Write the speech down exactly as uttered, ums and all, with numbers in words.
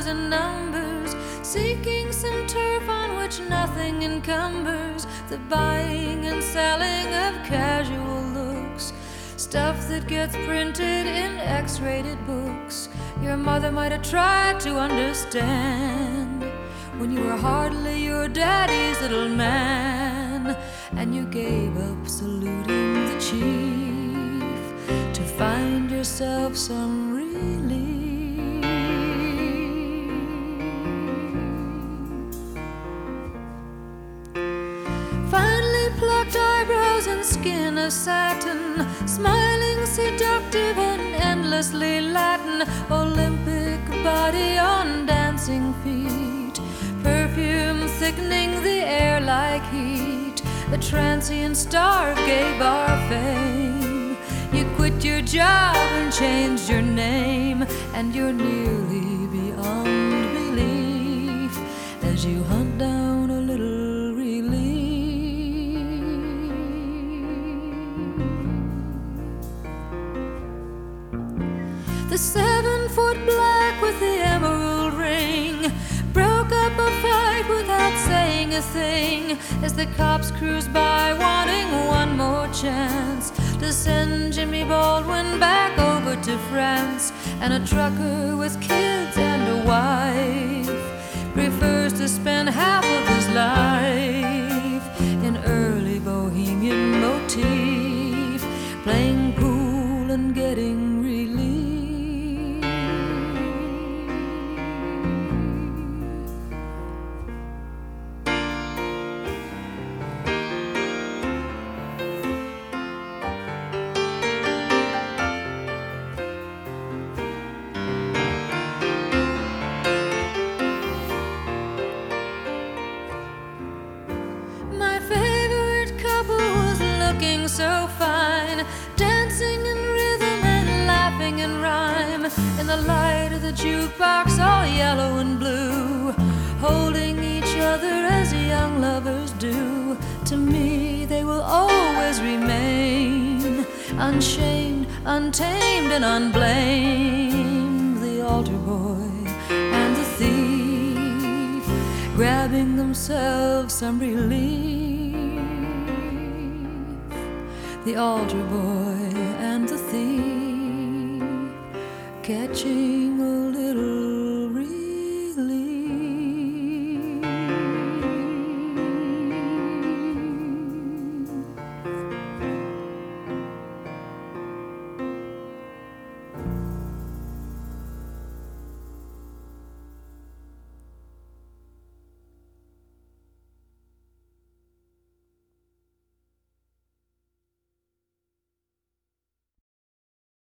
and numbers, seeking some turf on which nothing encumbers the buying and selling of casual looks, stuff that gets printed in X-rated books. Your mother might have tried to understand when you were hardly your daddy's little man, and you gave up saluting the chief to find yourself some relief. Finally plucked eyebrows and skin of satin, smiling seductive and endlessly Latin, Olympic body on dancing feet, perfume thickening the air like heat, a transient star gave our fame. You quit your job and changed your name, and you're nearly beyond belief as you hunt down a little relief. The seven-foot black with the emerald ring broke up a fight without saying a thing as the cops cruised by wanting one more chance to send Jimmy Baldwin back over to France. And a trucker with kids and a wife prefers to spend half of his life in early bohemian motif, playing pool and getting relief. Looking so fine, dancing in rhythm and laughing in rhyme, in the light of the jukebox all yellow and blue, holding each other as young lovers do. To me they will always remain, unshamed, untamed and unblamed, the altar boy and the thief, grabbing themselves some relief. The altar boy and the thief, catching a